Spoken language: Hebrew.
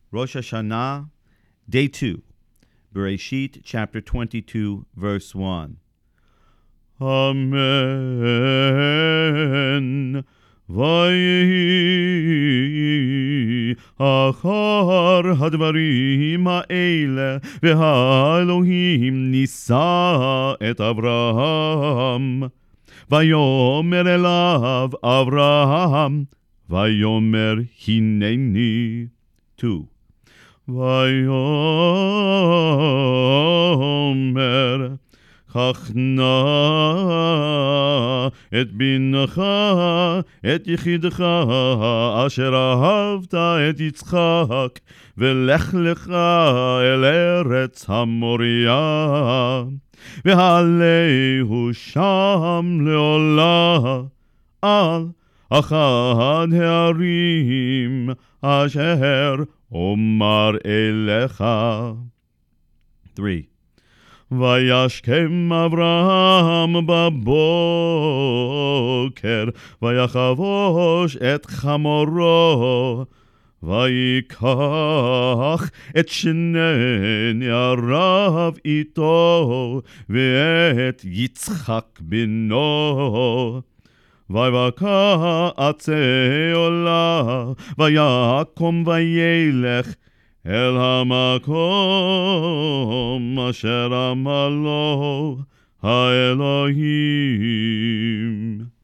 Rosh Hashanah, Day 2, Bereshit, chapter 22, verse 1. Amen. ויהי אחר הדברים האלה, והאלוהים נישא את אברהם. ויאמר אליו אברהם, ויאמר הנני. 2. ויאמר קח נא את בנך, את יחידך, אשר אהבת את יצחק, ולך לך אל ארץ המוריה, והעלהו שם לעולה על אחד הערים אשר אומר אליך. 3. וישכם אברהם בבוקר, ויחבוש את חמורו, ויקח את שני נעריו איתו, ואת יצחק בנו. ויבקע עצי עולה, ויקום וילך אל המקום אשר אמר לו האלוהים.